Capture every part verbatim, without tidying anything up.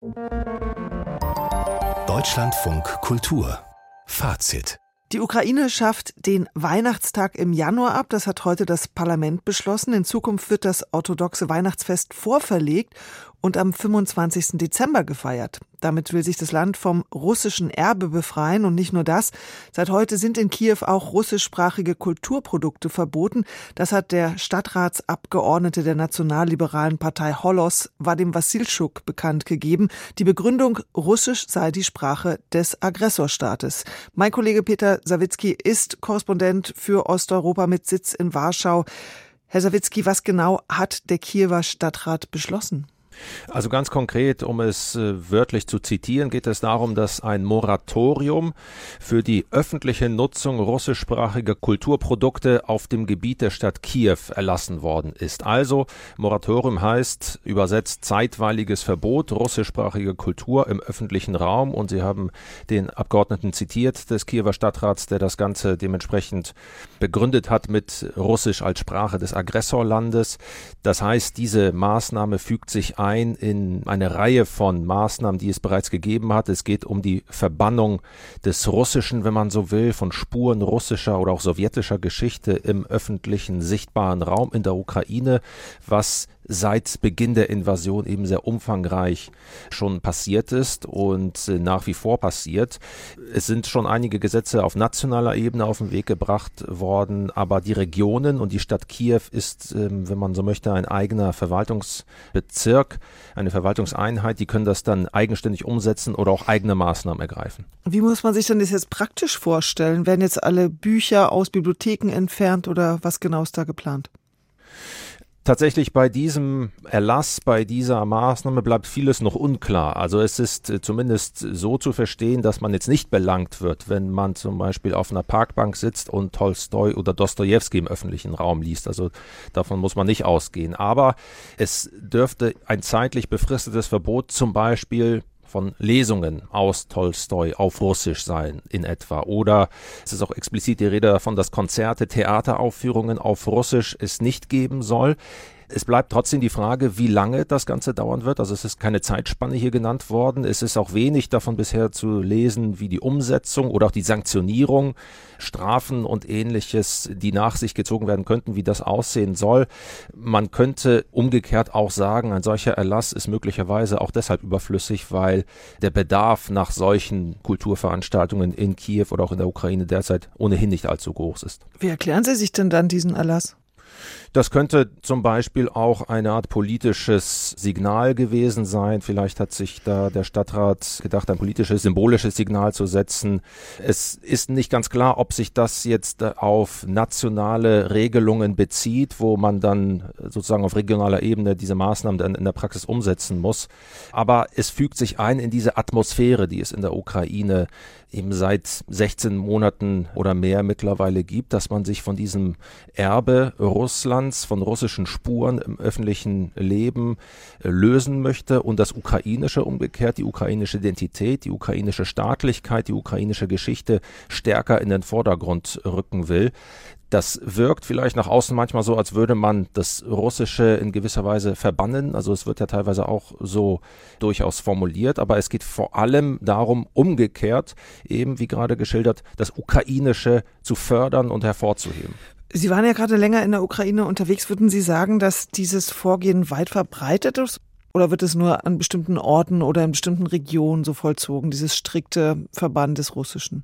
Deutschlandfunk Kultur. Fazit. Die Ukraine schafft den Weihnachtstag im Januar ab. Das hat heute das Parlament beschlossen. In Zukunft wird das orthodoxe Weihnachtsfest vorverlegt und am fünfundzwanzigsten Dezember gefeiert. Damit will sich das Land vom russischen Erbe befreien. Und nicht nur das. Seit heute sind in Kiew auch russischsprachige Kulturprodukte verboten. Das hat der Stadtratsabgeordnete der nationalliberalen Partei Holos, Wadim Wassilschuk, bekannt gegeben. Die Begründung, Russisch sei die Sprache des Aggressorstaates. Mein Kollege Peter Sawicki ist Korrespondent für Osteuropa mit Sitz in Warschau. Herr Sawicki, was genau hat der Kiewer Stadtrat beschlossen? Also ganz konkret, um es äh, wörtlich zu zitieren, geht es darum, dass ein Moratorium für die öffentliche Nutzung russischsprachiger Kulturprodukte auf dem Gebiet der Stadt Kiew erlassen worden ist. Also Moratorium heißt übersetzt zeitweiliges Verbot russischsprachiger Kultur im öffentlichen Raum. Und Sie haben den Abgeordneten zitiert des Kiewer Stadtrats, der das Ganze dementsprechend begründet hat mit Russisch als Sprache des Aggressorlandes. Das heißt, diese Maßnahme fügt sich ein ein in eine Reihe von Maßnahmen, die es bereits gegeben hat. Es geht um die Verbannung des Russischen, wenn man so will, von Spuren russischer oder auch sowjetischer Geschichte im öffentlichen, sichtbaren Raum in der Ukraine, was seit Beginn der Invasion eben sehr umfangreich schon passiert ist und nach wie vor passiert. Es sind schon einige Gesetze auf nationaler Ebene auf den Weg gebracht worden, aber die Regionen und die Stadt Kiew ist, wenn man so möchte, ein eigener Verwaltungsbezirk, eine Verwaltungseinheit, die können das dann eigenständig umsetzen oder auch eigene Maßnahmen ergreifen. Wie muss man sich denn das jetzt praktisch vorstellen? Werden jetzt alle Bücher aus Bibliotheken entfernt oder was genau ist da geplant? Tatsächlich bei diesem Erlass, bei dieser Maßnahme bleibt vieles noch unklar. Also es ist zumindest so zu verstehen, dass man jetzt nicht belangt wird, wenn man zum Beispiel auf einer Parkbank sitzt und Tolstoi oder Dostojewski im öffentlichen Raum liest. Also davon muss man nicht ausgehen. Aber es dürfte ein zeitlich befristetes Verbot zum Beispiel von Lesungen aus Tolstoi auf Russisch sein in etwa. Oder es ist auch explizit die Rede davon, dass Konzerte, Theateraufführungen auf Russisch es nicht geben soll. Es bleibt trotzdem die Frage, wie lange das Ganze dauern wird. Also es ist keine Zeitspanne hier genannt worden. Es ist auch wenig davon bisher zu lesen, wie die Umsetzung oder auch die Sanktionierung, Strafen und Ähnliches, die nach sich gezogen werden könnten, wie das aussehen soll. Man könnte umgekehrt auch sagen, ein solcher Erlass ist möglicherweise auch deshalb überflüssig, weil der Bedarf nach solchen Kulturveranstaltungen in Kiew oder auch in der Ukraine derzeit ohnehin nicht allzu groß ist. Wie erklären Sie sich denn dann diesen Erlass? Das könnte zum Beispiel auch eine Art politisches Signal gewesen sein. Vielleicht hat sich da der Stadtrat gedacht, ein politisches, symbolisches Signal zu setzen. Es ist nicht ganz klar, ob sich das jetzt auf nationale Regelungen bezieht, wo man dann sozusagen auf regionaler Ebene diese Maßnahmen dann in der Praxis umsetzen muss. Aber es fügt sich ein in diese Atmosphäre, die es in der Ukraine eben seit sechzehn Monaten oder mehr mittlerweile gibt, dass man sich von diesem Erbe Russlands, von russischen Spuren im öffentlichen Leben lösen möchte und das Ukrainische umgekehrt, die ukrainische Identität, die ukrainische Staatlichkeit, die ukrainische Geschichte stärker in den Vordergrund rücken will. Das wirkt vielleicht nach außen manchmal so, als würde man das Russische in gewisser Weise verbannen. Also es wird ja teilweise auch so durchaus formuliert, aber es geht vor allem darum, umgekehrt, eben wie gerade geschildert, das Ukrainische zu fördern und hervorzuheben. Sie waren ja gerade länger in der Ukraine unterwegs. Würden Sie sagen, dass dieses Vorgehen weit verbreitet ist? Oder wird es nur an bestimmten Orten oder in bestimmten Regionen so vollzogen, dieses strikte Verbannen des Russischen?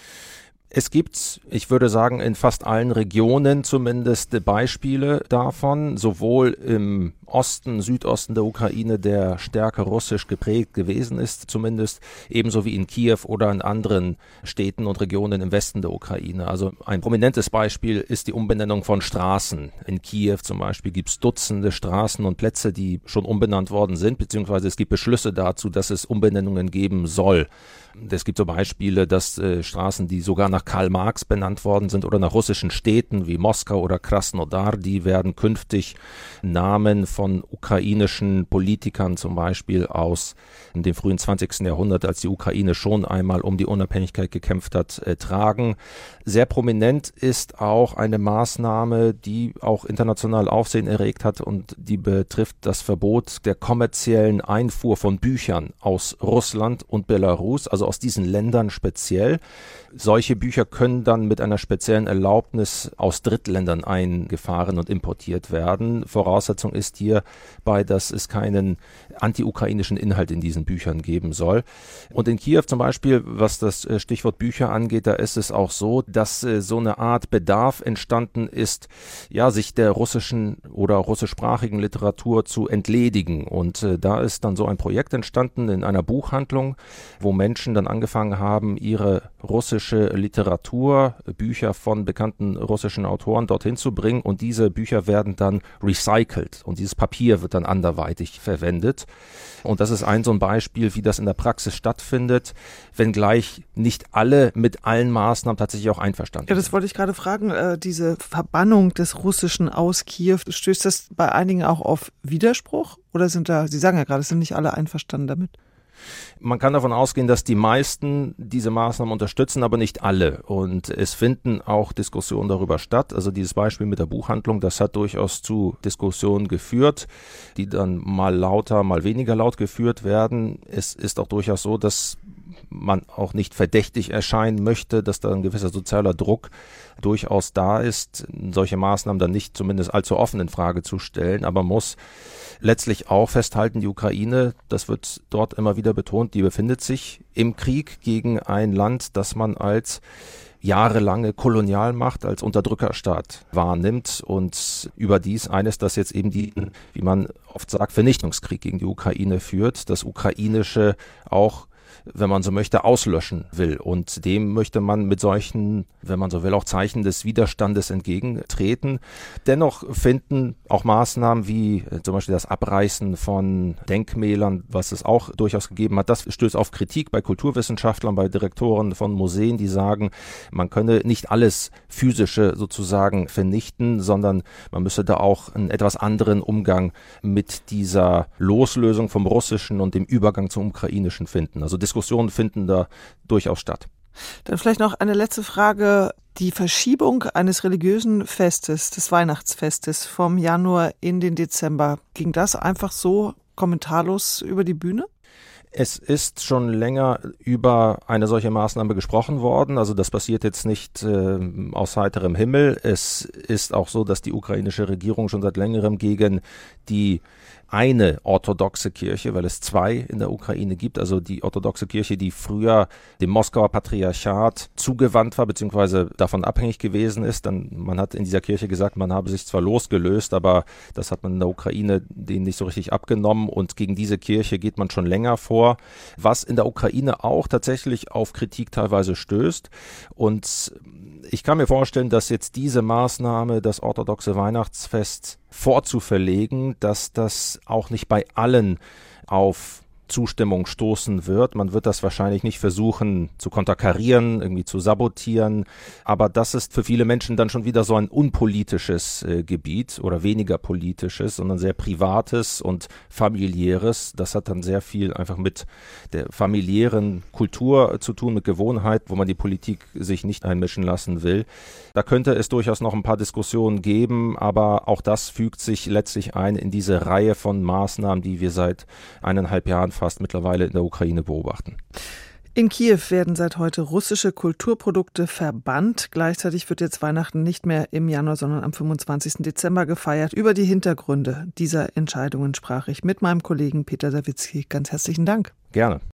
Es gibt, ich würde sagen, in fast allen Regionen zumindest Beispiele davon, sowohl im Osten, Südosten der Ukraine, der stärker russisch geprägt gewesen ist, zumindest ebenso wie in Kiew oder in anderen Städten und Regionen im Westen der Ukraine. Also ein prominentes Beispiel ist die Umbenennung von Straßen. In Kiew zum Beispiel gibt es Dutzende Straßen und Plätze, die schon umbenannt worden sind, beziehungsweise es gibt Beschlüsse dazu, dass es Umbenennungen geben soll. Es gibt so Beispiele, dass äh, Straßen, die sogar nach Karl Marx benannt worden sind oder nach russischen Städten wie Moskau oder Krasnodar, die werden künftig Namen von von ukrainischen Politikern, zum Beispiel aus dem frühen zwanzigsten Jahrhundert, als die Ukraine schon einmal um die Unabhängigkeit gekämpft hat, äh, tragen. Sehr prominent ist auch eine Maßnahme, die auch international Aufsehen erregt hat, und die betrifft das Verbot der kommerziellen Einfuhr von Büchern aus Russland und Belarus, also aus diesen Ländern speziell. Solche Bücher können dann mit einer speziellen Erlaubnis aus Drittländern eingefahren und importiert werden. Voraussetzung ist hierbei, dass es keinen anti-ukrainischen Inhalt in diesen Büchern geben soll. Und in Kiew zum Beispiel, was das Stichwort Bücher angeht, da ist es auch so, dass so eine Art Bedarf entstanden ist, ja, sich der russischen oder russischsprachigen Literatur zu entledigen. Und äh, da ist dann so ein Projekt entstanden in einer Buchhandlung, wo Menschen dann angefangen haben, ihre russische Literatur, Bücher von bekannten russischen Autoren dorthin zu bringen, und diese Bücher werden dann recycelt und dieses Papier wird dann anderweitig verwendet. Und das ist ein so ein Beispiel, wie das in der Praxis stattfindet, wenngleich nicht alle mit allen Maßnahmen tatsächlich auch einverstanden sind. Ja, das wollte ich gerade fragen. Äh, diese Verbannung des Russischen aus Kiew, stößt das bei einigen auch auf Widerspruch? Oder sind da, Sie sagen ja gerade, sind nicht alle einverstanden damit? Man kann davon ausgehen, dass die meisten diese Maßnahmen unterstützen, aber nicht alle. Und es finden auch Diskussionen darüber statt. Also dieses Beispiel mit der Buchhandlung, das hat durchaus zu Diskussionen geführt, die dann mal lauter, mal weniger laut geführt werden. Es ist auch durchaus so, dass man auch nicht verdächtig erscheinen möchte, dass da ein gewisser sozialer Druck durchaus da ist, solche Maßnahmen dann nicht zumindest allzu offen in Frage zu stellen, aber muss letztlich auch festhalten, die Ukraine, das wird dort immer wieder betont, die befindet sich im Krieg gegen ein Land, das man als jahrelange Kolonialmacht, als Unterdrückerstaat wahrnimmt, und überdies eines, das jetzt eben die, wie man oft sagt, Vernichtungskrieg gegen die Ukraine führt, das ukrainische auch, wenn man so möchte, auslöschen will. Und dem möchte man mit solchen, wenn man so will, auch Zeichen des Widerstandes entgegentreten. Dennoch finden auch Maßnahmen wie zum Beispiel das Abreißen von Denkmälern, was es auch durchaus gegeben hat, das stößt auf Kritik bei Kulturwissenschaftlern, bei Direktoren von Museen, die sagen, man könne nicht alles Physische sozusagen vernichten, sondern man müsse da auch einen etwas anderen Umgang mit dieser Loslösung vom Russischen und dem Übergang zum Ukrainischen finden. Also Diskussionen finden da durchaus statt. Dann vielleicht noch eine letzte Frage. Die Verschiebung eines religiösen Festes, des Weihnachtsfestes, vom Januar in den Dezember, ging das einfach so kommentarlos über die Bühne? Es ist schon länger über eine solche Maßnahme gesprochen worden. Also das passiert jetzt nicht äh, aus heiterem Himmel. Es ist auch so, dass die ukrainische Regierung schon seit längerem gegen die eine orthodoxe Kirche, weil es zwei in der Ukraine gibt, also die orthodoxe Kirche, die früher dem Moskauer Patriarchat zugewandt war, beziehungsweise davon abhängig gewesen ist. Dann, man hat in dieser Kirche gesagt, man habe sich zwar losgelöst, aber das hat man in der Ukraine denen nicht so richtig abgenommen, und gegen diese Kirche geht man schon länger vor, was in der Ukraine auch tatsächlich auf Kritik teilweise stößt. Und ich kann mir vorstellen, dass jetzt diese Maßnahme, das orthodoxe Weihnachtsfest vorzuverlegen, dass das auch nicht bei allen auf Zustimmung stoßen wird. Man wird das wahrscheinlich nicht versuchen zu konterkarieren, irgendwie zu sabotieren, aber das ist für viele Menschen dann schon wieder so ein unpolitisches äh, Gebiet oder weniger politisches, sondern sehr privates und familiäres. Das hat dann sehr viel einfach mit der familiären Kultur zu tun, mit Gewohnheit, wo man die Politik sich nicht einmischen lassen will. Da könnte es durchaus noch ein paar Diskussionen geben, aber auch das fügt sich letztlich ein in diese Reihe von Maßnahmen, die wir seit eineinhalb Jahren fast mittlerweile in der Ukraine beobachten. In Kiew werden seit heute russische Kulturprodukte verbannt. Gleichzeitig wird jetzt Weihnachten nicht mehr im Januar, sondern am fünfundzwanzigsten Dezember gefeiert. Über die Hintergründe dieser Entscheidungen sprach ich mit meinem Kollegen Peter Sawicki. Ganz herzlichen Dank. Gerne.